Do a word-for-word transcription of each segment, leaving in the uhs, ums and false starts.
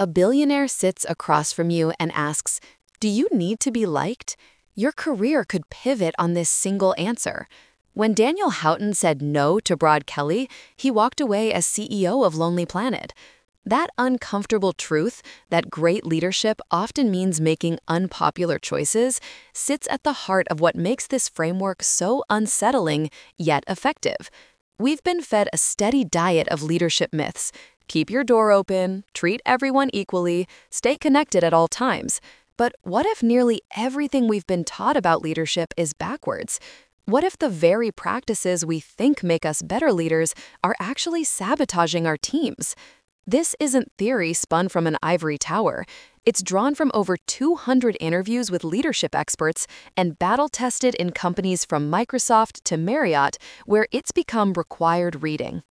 A billionaire sits across from you and asks, "Do you need to be liked?" Your career could pivot on this single answer. When Daniel Houghton said no to Brad Kelly, he walked away as C E O of Lonely Planet. That uncomfortable truth, that great leadership often means making unpopular choices, sits at the heart of what makes this framework so unsettling, yet effective. We've been fed a steady diet of leadership myths. Keep your door open, treat everyone equally, stay connected at all times. But what if nearly everything we've been taught about leadership is backwards? What if the very practices we think make us better leaders are actually sabotaging our teams? This isn't theory spun from an ivory tower. It's drawn from over two hundred interviews with leadership experts and battle-tested in companies from Microsoft to Marriott, where it's become required reading.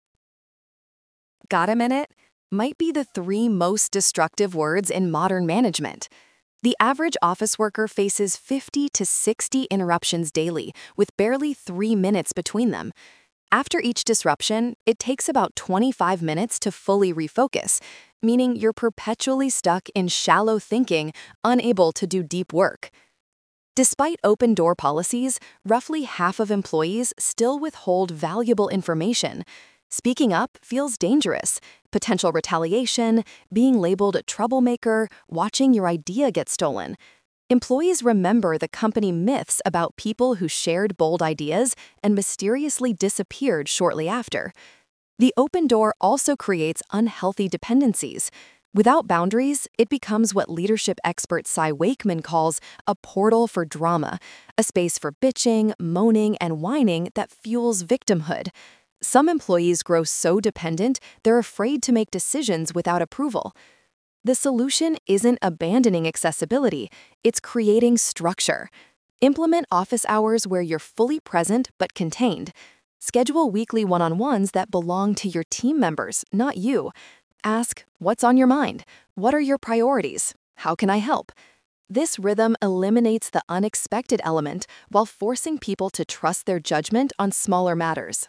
Got a minute? Might be the three most destructive words in modern management. The average office worker faces fifty to sixty interruptions daily, with barely three minutes between them. After each disruption, it takes about twenty-five minutes to fully refocus, meaning you're perpetually stuck in shallow thinking, unable to do deep work. Despite open-door policies, roughly half of employees still withhold valuable information. Speaking up feels dangerous. Potential retaliation, being labeled a troublemaker, watching your idea get stolen. Employees remember the company myths about people who shared bold ideas and mysteriously disappeared shortly after. The open door also creates unhealthy dependencies. Without boundaries, it becomes what leadership expert Cy Wakeman calls a portal for drama, a space for bitching, moaning, and whining that fuels victimhood. Some employees grow so dependent, they're afraid to make decisions without approval. The solution isn't abandoning accessibility, it's creating structure. Implement office hours where you're fully present but contained. Schedule weekly one-on-ones that belong to your team members, not you. Ask, what's on your mind? What are your priorities? How can I help? This rhythm eliminates the unexpected element while forcing people to trust their judgment on smaller matters.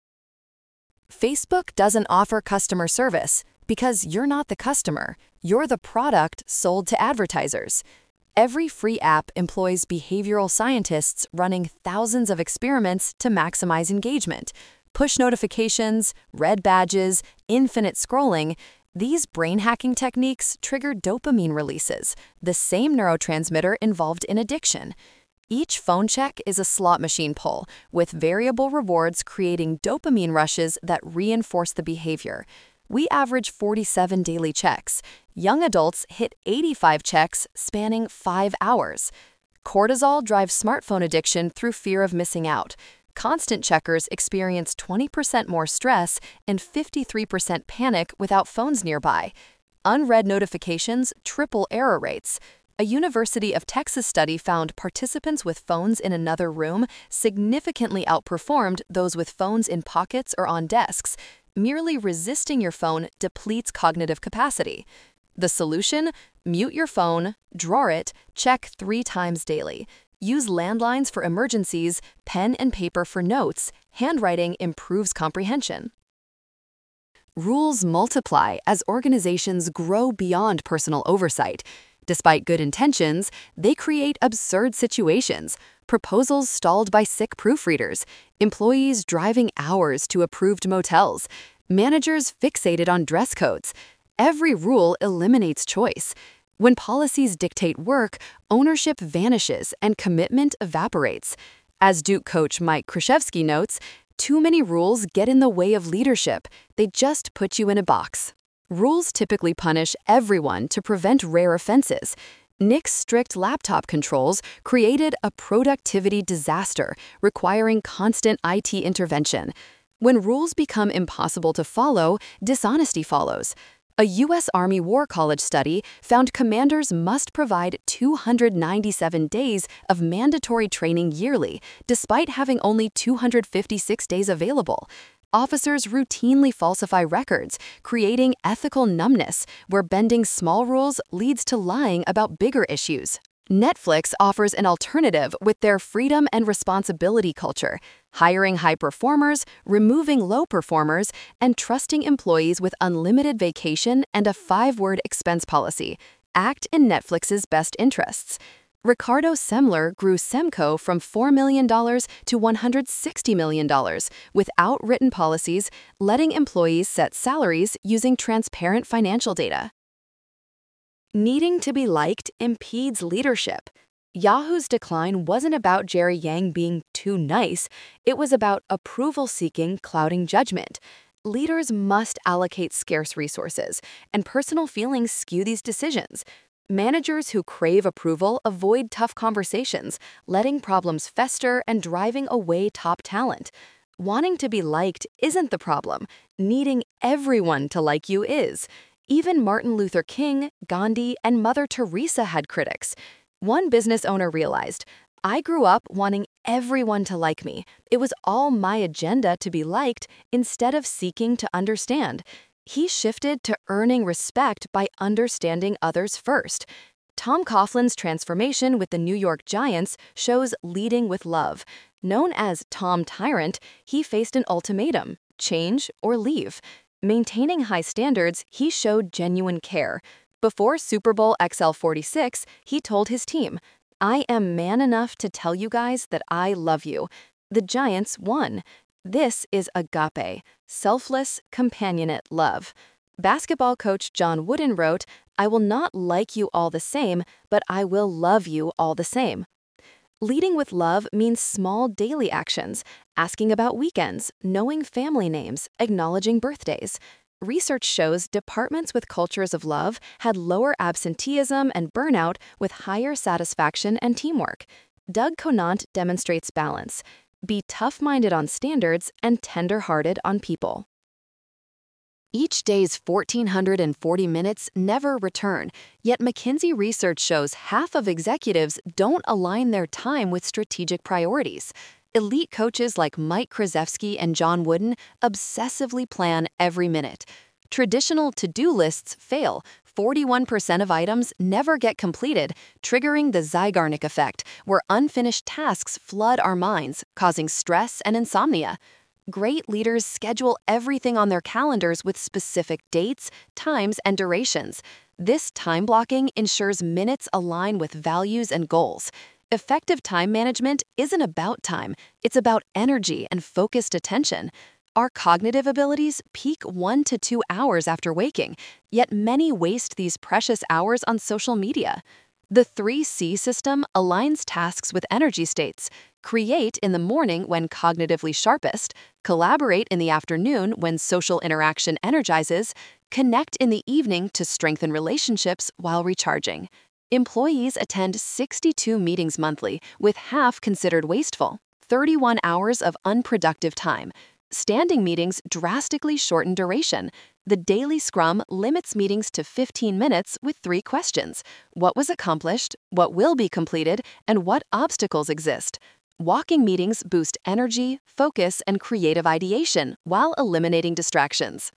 Facebook doesn't offer customer service because you're not the customer, you're the product sold to advertisers. Every free app employs behavioral scientists running thousands of experiments to maximize engagement. Push notifications, red badges, infinite scrolling. These brain hacking techniques trigger dopamine releases, the same neurotransmitter involved in addiction. Each phone check is a slot machine pull, with variable rewards creating dopamine rushes that reinforce the behavior. We average forty-seven daily checks. Young adults hit eighty-five checks spanning five hours. Cortisol drives smartphone addiction through fear of missing out. Constant checkers experience twenty percent more stress and fifty-three percent panic without phones nearby. Unread notifications triple error rates. A University of Texas study found participants with phones in another room significantly outperformed those with phones in pockets or on desks. Merely resisting your phone depletes cognitive capacity. The solution? Mute your phone, drawer it, check three times daily. Use landlines for emergencies, pen and paper for notes. Handwriting improves comprehension. Rules multiply as organizations grow beyond personal oversight. Despite good intentions, they create absurd situations. Proposals stalled by sick proofreaders, employees driving hours to approved motels, managers fixated on dress codes. Every rule eliminates choice. When policies dictate work, ownership vanishes and commitment evaporates. As Duke coach Mike Krzyzewski notes, too many rules get in the way of leadership. They just put you in a box. Rules typically punish everyone to prevent rare offenses. Nick's strict laptop controls created a productivity disaster, requiring constant I T intervention. When rules become impossible to follow, dishonesty follows. A U S Army War College study found commanders must provide two hundred ninety-seven days of mandatory training yearly, despite having only two hundred fifty-six days available. Officers routinely falsify records, creating ethical numbness, where bending small rules leads to lying about bigger issues. Netflix offers an alternative with their freedom and responsibility culture, hiring high performers, removing low performers, and trusting employees with unlimited vacation and a five-word expense policy. Act in Netflix's best interests. Ricardo Semler grew Semco from four million dollars to one hundred sixty million dollars without written policies, letting employees set salaries using transparent financial data. Needing to be liked impedes leadership. Yahoo's decline wasn't about Jerry Yang being too nice, it was about approval-seeking clouding judgment. Leaders must allocate scarce resources, and personal feelings skew these decisions. Managers who crave approval avoid tough conversations, letting problems fester and driving away top talent. Wanting to be liked isn't the problem. Needing everyone to like you is. Even Martin Luther King, Gandhi, and Mother Teresa had critics. One business owner realized, "I grew up wanting everyone to like me. It was all my agenda to be liked instead of seeking to understand." He shifted to earning respect by understanding others first. Tom Coughlin's transformation with the New York Giants shows leading with love. Known as Tom Tyrant, he faced an ultimatum: change or leave. Maintaining high standards, he showed genuine care. Before Super Bowl X L forty-six, he told his team, "I am man enough to tell you guys that I love you." The Giants won. This is agape, selfless, companionate love. Basketball coach John Wooden wrote, "I will not like you all the same, but I will love you all the same." Leading with love means small daily actions, asking about weekends, knowing family names, acknowledging birthdays. Research shows departments with cultures of love had lower absenteeism and burnout with higher satisfaction and teamwork. Doug Conant demonstrates balance. Be tough-minded on standards and tender-hearted on people. Each day's one thousand four hundred forty minutes never return, yet McKinsey research shows half of executives don't align their time with strategic priorities. Elite coaches like Mike Krzyzewski and John Wooden obsessively plan every minute. Traditional to-do lists fail. forty-one percent of items never get completed, triggering the Zeigarnik effect, where unfinished tasks flood our minds, causing stress and insomnia. Great leaders schedule everything on their calendars with specific dates, times, and durations. This time blocking ensures minutes align with values and goals. Effective time management isn't about time, it's about energy and focused attention. Our cognitive abilities peak one to two hours after waking, yet many waste these precious hours on social media. The three C system aligns tasks with energy states. Create in the morning when cognitively sharpest, collaborate in the afternoon when social interaction energizes, connect in the evening to strengthen relationships while recharging. Employees attend sixty-two meetings monthly, with half considered wasteful, thirty-one hours of unproductive time. Standing meetings drastically shorten duration. The daily scrum limits meetings to fifteen minutes with three questions: what was accomplished, what will be completed, and what obstacles exist. Walking meetings boost energy, focus, and creative ideation while eliminating distractions.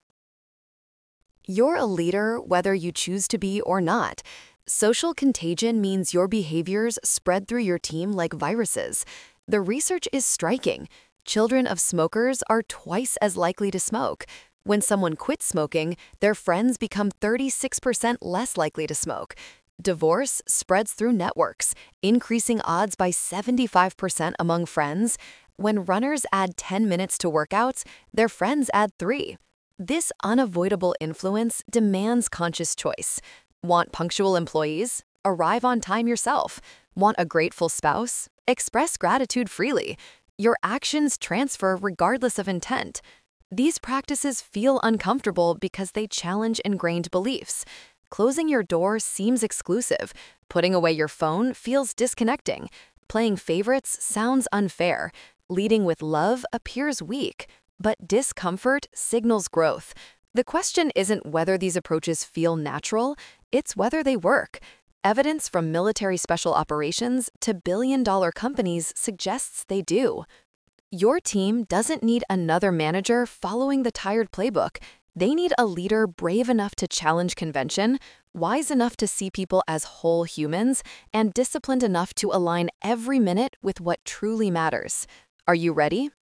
You're a leader whether you choose to be or not. Social contagion means your behaviors spread through your team like viruses. The research is striking. Children of smokers are twice as likely to smoke. When someone quits smoking, their friends become thirty-six percent less likely to smoke. Divorce spreads through networks, increasing odds by seventy-five percent among friends. When runners add ten minutes to workouts, their friends add three. This unavoidable influence demands conscious choice. Want punctual employees? Arrive on time yourself. Want a grateful spouse? Express gratitude freely. Your actions transfer regardless of intent. These practices feel uncomfortable because they challenge ingrained beliefs. Closing your door seems exclusive. Putting away your phone feels disconnecting. Playing favorites sounds unfair. Leading with love appears weak. But discomfort signals growth. The question isn't whether these approaches feel natural, it's whether they work. Evidence from military special operations to billion-dollar companies suggests they do. Your team doesn't need another manager following the tired playbook. They need a leader brave enough to challenge convention, wise enough to see people as whole humans, and disciplined enough to align every minute with what truly matters. Are you ready?